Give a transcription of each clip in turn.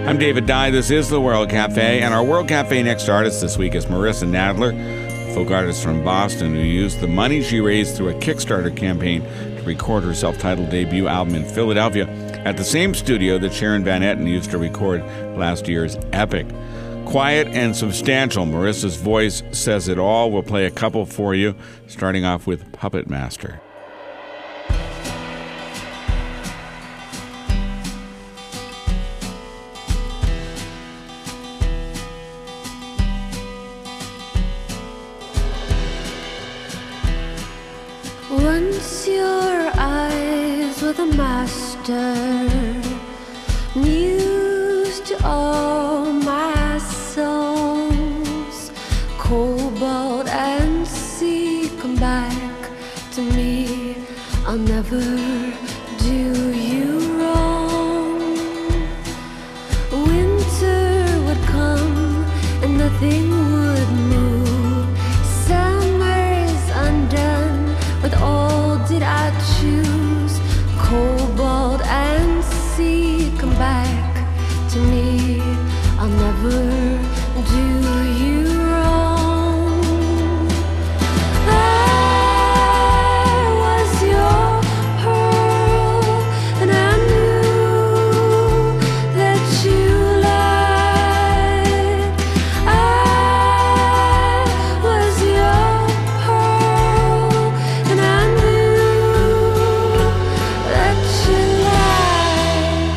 I'm David Dye. This is the World Cafe, and our World Cafe next artist this week is Marissa Nadler, folk artist from Boston who used the money she raised through a Kickstarter campaign to record her self-titled debut album in Philadelphia at the same studio that Sharon Van Etten used to record last year's Epic. Quiet and substantial, Marissa's voice says it all. We'll play a couple for you, starting off with Puppet Master. Once your eyes were the master, muse to all my songs. Cobalt and sea, come back to me. I'll never do you wrong. Winter would come and nothing would move. Summer's undone. With all did I choose, cobalt and sea, come back to me. I'll never do you wrong. I was your pearl, and I knew that you lied. I was your pearl, and I knew that you lied.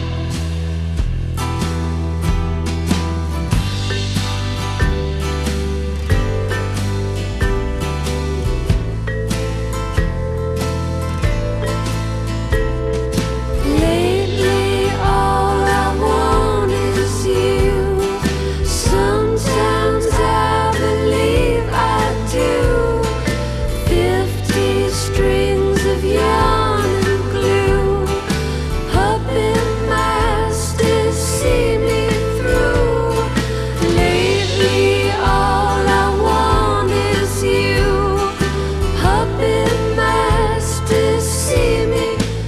Lately all I want is you. Sometimes I believe I do. 50 strings of yarn and glue. Puppet masters see me through. Lately all I want is you. Puppet masters see me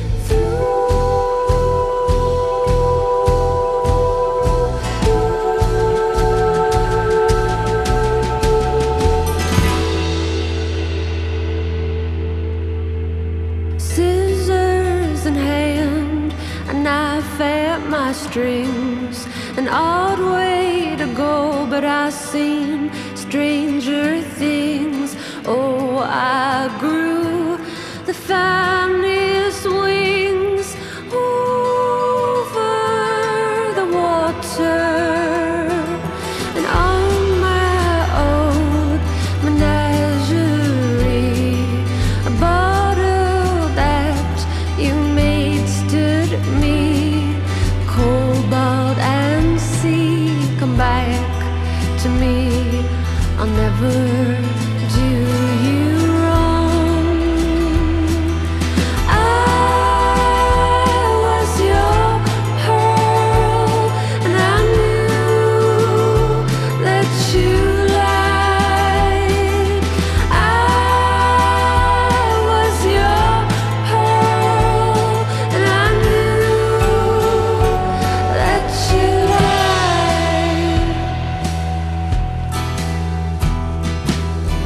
scissors in hand, a knife at my strings. An odd way to go, but I've seen stranger things. Oh, I grew the finest wings over the water. And on my own menagerie, a bottle that you made stood me. Cobalt and sea, come back to me. I'll never do you wrong. I was your pearl, and I knew that you lied. I was your pearl, and I knew that you lied.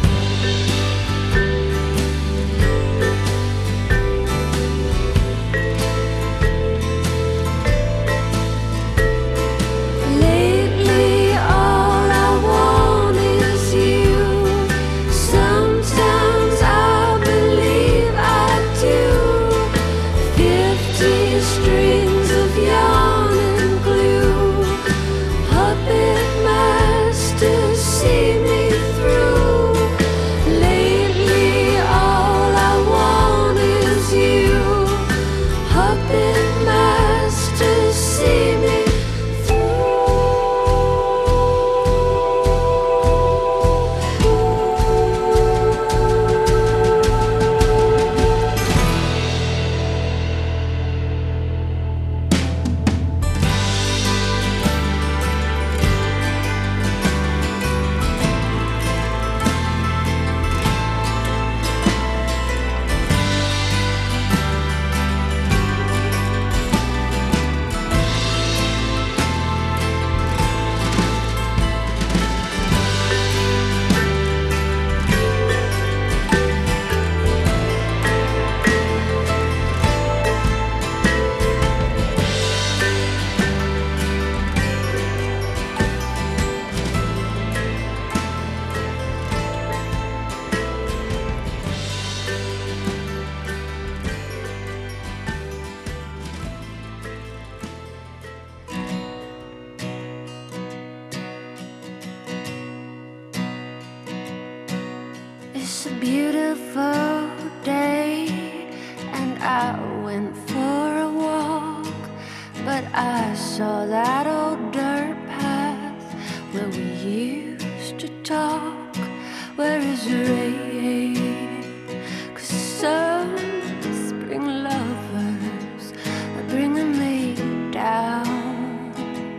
beautiful day, and I went for a walk, but I saw that old dirt path where we used to talk. Where is the rain? 'Cause some spring lovers are bringing me down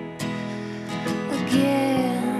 again.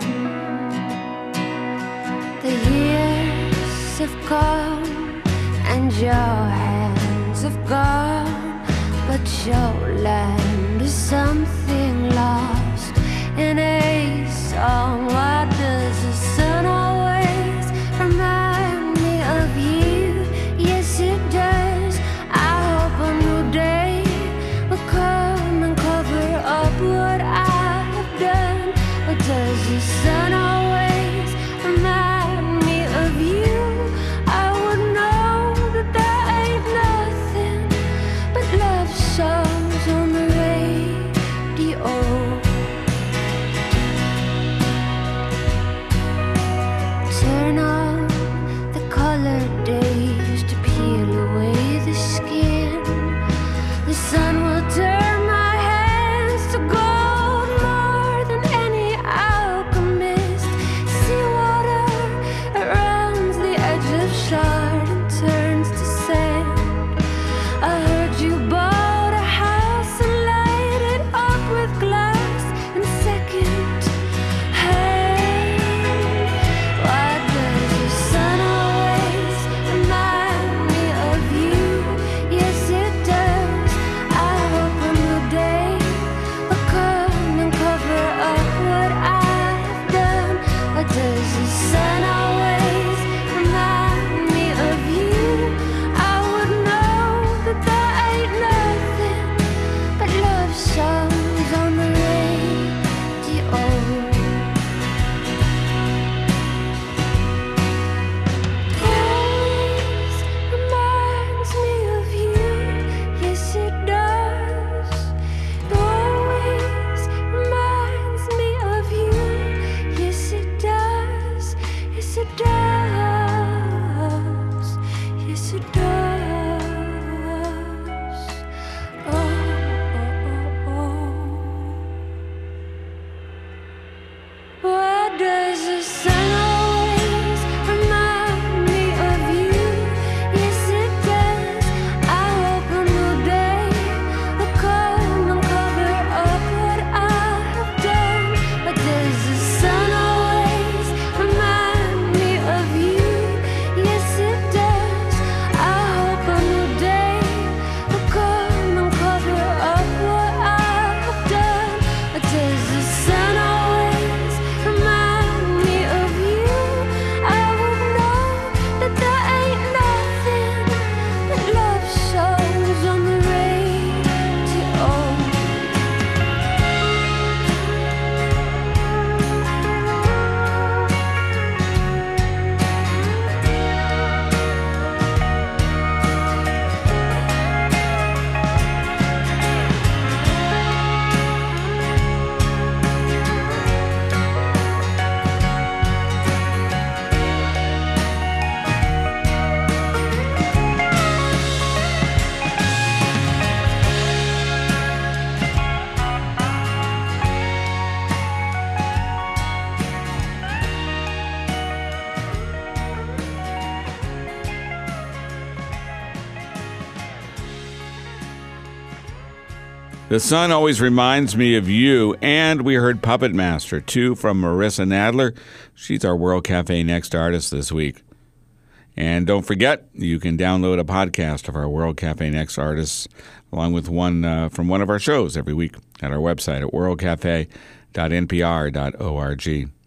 The years have come and your hands have gone, but your land is something lost in a song. Why does the sun always remind me of you? Yes, it does. I hope a new day will come and cover up what I have done. But does the sun always remind me of you? I would know that there ain't nothing but love songs on the radio. Turn on the colored days to peel away the skin. The sun will turn my hands to gold more than any alchemist. Seawater around the edge of shard and turns to sand. I heard you bought a house and light it up with glass and second hand. Why does the sun always remind me of you? Yes, it does. I hope a new day will come and cover up what I have done. Why does the sun always remind me of you? I would know that there ain't nothing but love songs on the radio. Always reminds me of you. Yes, it does. Always reminds me of you. Yes, it does. Yes, it does. Yes, it does. Oh, oh, oh, oh. Why does the sun always remind me of you? Yes, it does. I hope a new day will come and cover up what I have done. But does the sun always remind me of you? Yes, it does. I hope a new day will come and cover up what I have done. But does the sun always remind me of you? I would know that there ain't nothing but love songs on the radio. The sun always reminds me of you, and we heard Puppet Master, too, from Marissa Nadler. She's our World Cafe Next artist this week. And don't forget, you can download a podcast of our World Cafe Next artists, along with one from one of our shows every week at our website at worldcafe.npr.org.